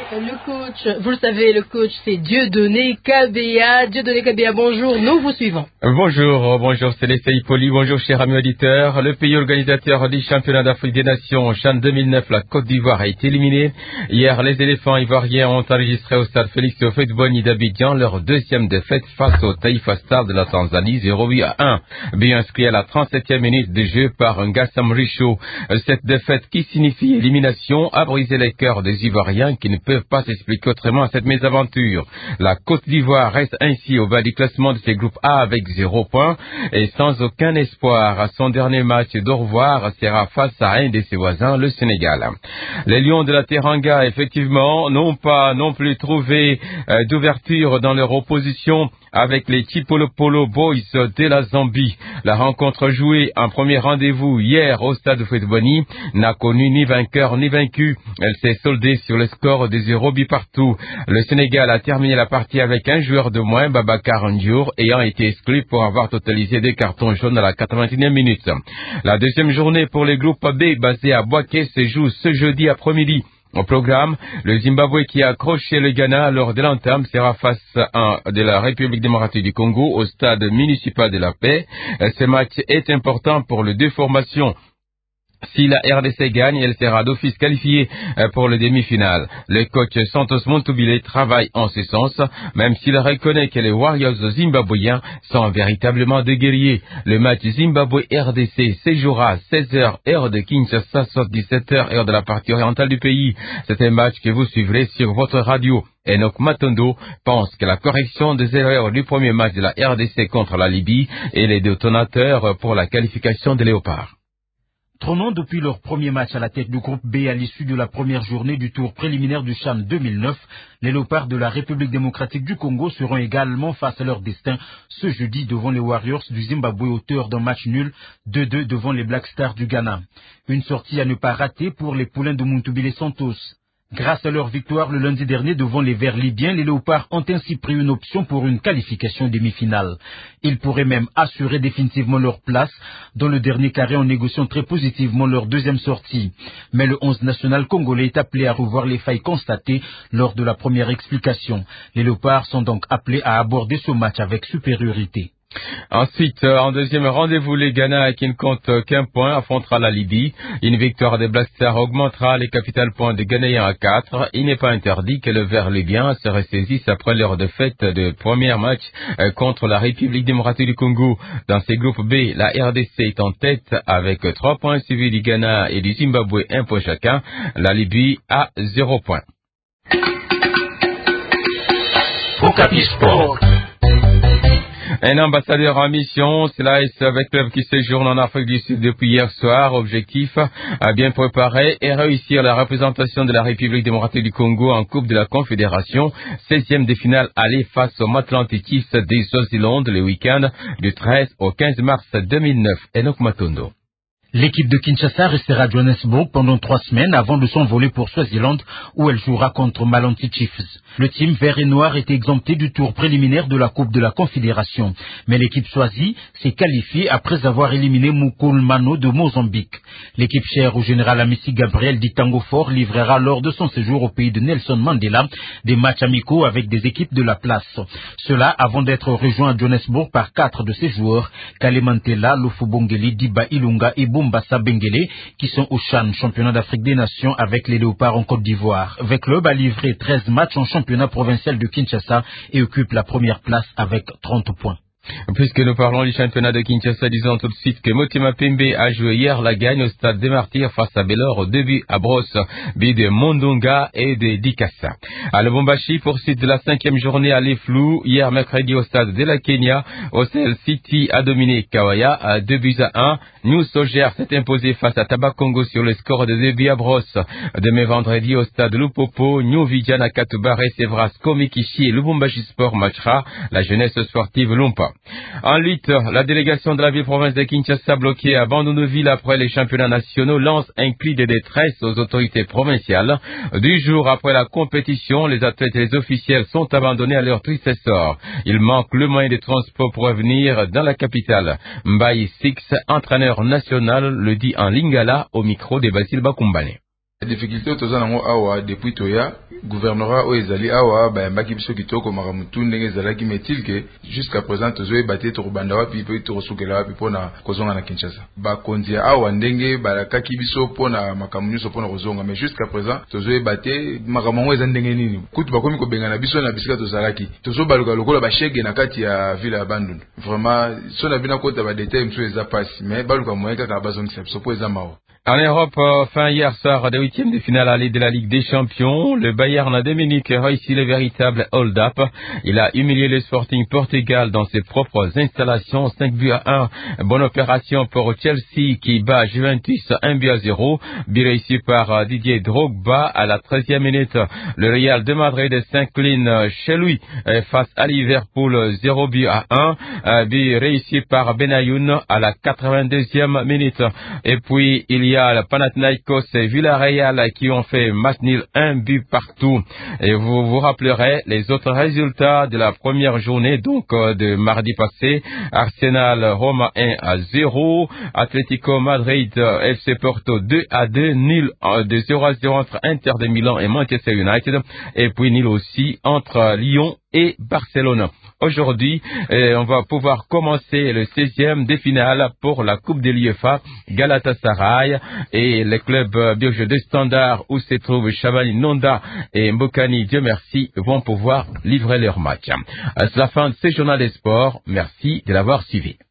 Le coach, vous le savez, le coach c'est Dieudonné Kabea. Dieudonné Kabea, bonjour, nous vous suivons. Bonjour Céleste Hippolyte, bonjour chers amis auditeurs. Le pays organisateur du championnat d'Afrique des Nations CHAN 2009, la Côte d'Ivoire, a été éliminé. Hier, les éléphants ivoiriens ont enregistré au stade Félix Houphouët-Boigny d'Abidjan leur deuxième défaite face au Taifa Stars de la Tanzanie, 0-8-1. But inscrit à la 37e minute de jeu par un Gassam Richaud. Cette défaite qui signifie élimination a brisé les cœurs des Ivoiriens qui ne peuvent pas s'expliquer autrement à cette mésaventure. La Côte d'Ivoire reste ainsi au bas du classement de ses groupes A avec 0 points et sans aucun espoir. À son dernier match d'au revoir sera face à un de ses voisins, le Sénégal. Les Lions de la Teranga, effectivement, n'ont pas non plus trouvé d'ouverture dans leur opposition avec les Chipolopolo Boys de la Zambie. La rencontre jouée en premier rendez-vous hier au stade Houphouët-Boigny n'a connu ni vainqueur ni vaincu. Elle s'est soldée sur le score de 0 buts partout. Le Sénégal a terminé la partie avec un joueur de moins, Babacar Ndiour, ayant été exclu pour avoir totalisé 2 cartons jaunes à la 81e minute. La deuxième journée pour les groupes B basés à Bouaké se joue ce jeudi après-midi. Au programme, le Zimbabwe qui a accroché le Ghana lors de l'entame sera face à de la République démocratique du Congo au stade municipal de la Paix. Ce match est important pour les deux formations. Si la RDC gagne, elle sera d'office qualifiée pour le demi-finale. Le coach Santos Montoubilé travaille en ce sens, même s'il reconnaît que les Warriors zimbabwéens sont véritablement des guerriers. Le match Zimbabwe-RDC se jouera à 16h heure de Kinshasa, soit 17h heure de la partie orientale du pays. C'est un match que vous suivrez sur votre radio. Enoch Matondo pense que la correction des erreurs du premier match de la RDC contre la Libye est les détonateurs pour la qualification des Léopards. Trônant depuis leur premier match à la tête du groupe B à l'issue de la première journée du tour préliminaire du CHAN 2009, les Léopards de la République démocratique du Congo seront également face à leur destin ce jeudi devant les Warriors du Zimbabwe, auteurs d'un match nul 2-2 devant les Black Stars du Ghana. Une sortie à ne pas rater pour les poulains de Montoubilé Santos. Grâce à leur victoire le lundi dernier devant les Verts libyens, les Léopards ont ainsi pris une option pour une qualification demi-finale. Ils pourraient même assurer définitivement leur place dans le dernier carré en négociant très positivement leur deuxième sortie. Mais le 11 national congolais est appelé à revoir les failles constatées lors de la première explication. Les Léopards sont donc appelés à aborder ce match avec supériorité. Ensuite, en deuxième rendez-vous, les Ghana qui ne comptent qu'un point affrontera la Libye. Une victoire des Black Stars augmentera les capital points des Ghanéens à 4. Il n'est pas interdit que le vert libyen se ressaisisse après leur défaite de premier match contre la République démocratique du Congo. Dans ces groupes B, la RDC est en tête avec 3 points suivis du Ghana et du Zimbabwe 1 point chacun. La Libye a 0 point. Okapi Sport. Un ambassadeur en mission, c'est l'AS avec club qui séjourne en Afrique du Sud depuis hier soir. Objectif, à bien préparer et réussir la représentation de la République démocratique du Congo en Coupe de la Confédération. 16e de finale aller face au Matlantikis des Swaziland le week-end du 13 au 15 mars 2009. Enoch Matondo. L'équipe de Kinshasa restera à Johannesburg pendant 3 semaines avant de s'envoler pour Swaziland où elle jouera contre Malanti Chiefs. Le team vert et noir était exempté du tour préliminaire de la Coupe de la Confédération. Mais l'équipe choisie s'est qualifiée après avoir éliminé Mukulmano de Mozambique. L'équipe chère au général Amissi Gabriel dit Tango Fort livrera lors de son séjour au pays de Nelson Mandela des matchs amicaux avec des équipes de la place. Cela avant d'être rejoint à Johannesburg par 4 de ses joueurs, Kalemantela, Lofobongeli, Diba Ilunga et Bombassa Bengele, qui sont au CHAN, championnat d'Afrique des Nations avec les Léopards en Côte d'Ivoire. Le club a livré 13 matchs en championnat provincial de Kinshasa et occupe la première place avec 30 points. Puisque nous parlons du championnat de Kinshasa, disons tout de suite que Motema Pembe a joué hier la gagne au stade des Martyrs face à Bellor au début à Brosse, but de Mondonga et de Dikassa. À Lubumbashi, poursuite de la 5e journée à l'Eflou, hier mercredi au stade de la Kenya, Ocel City a dominé Kawaya à 2-1. New Soger s'est imposé face à Tabakongo sur le score de 2 à Brosse. Demain vendredi au stade Lupopo, New Vijana Katuba recevra Skomikishi et Lubumbashi Sport matchera la jeunesse sportive Lumpa. En lutte, la délégation de la ville-province de Kinshasa bloquée à Bandunuville après les championnats nationaux lance un cri de détresse aux autorités provinciales. 2 jours après la compétition, les athlètes et les officiels sont abandonnés à leur triste sort. Il manque le moyen de transport pour revenir dans la capitale. Mbaye Six, entraîneur national, le dit en lingala au micro de Basile Bakumbane. La difficulté aux awa depuis Toya, gouvernorat o ezali awa ba mbaki biso kitoko makamutu ndenge ezalaki metilke jusqu'à présent tozoye baté to banda wapi pe to sukela wapi pona kozonga na Kinshasa ba kondia awa ndenge balakaki biso pona makamu so pona kozonga mais jusqu'à présent tozoye baté makamu eza ndenge nini kutu bakomi ko benga na biso na bisika tozalaki tozo baluka lokola ba shege na kati ya ville ya Bandundu vraiment so na bina kota ba détail mso eza passe mais baluka moyeka ka bazongisa biso po eza mawo. En Europe, fin hier soir des huitièmes de finale aller de la Ligue des Champions, le Bayern de Munich a réussi le véritable hold-up. Il a humilié le Sporting Portugal dans ses propres installations, 5-1. Bonne opération pour Chelsea qui bat Juventus 1-0. But réussi par Didier Drogba à la 13e minute. Le Real de Madrid s'incline chez lui face à Liverpool 0-1. But réussi par Benayoun à la 82e minute. Et puis il y a le Panathinaikos et Villarreal qui ont fait match nul 1 but partout. Et vous vous rappellerez les autres résultats de la première journée, donc de mardi passé. Arsenal Roma 1-0, Atlético Madrid FC Porto 2-2, nul de 0-0 entre Inter de Milan et Manchester United, et puis nul aussi entre Lyon et Barcelone. Aujourd'hui, on va pouvoir commencer le 16e de finale pour la Coupe de l'UEFA. Galatasaray et les clubs biogeux de Standard où se trouvent Chavani Nonda et Mbokani, Dieu merci, vont pouvoir livrer leur match. C'est la fin de ce journal des sports. Merci de l'avoir suivi.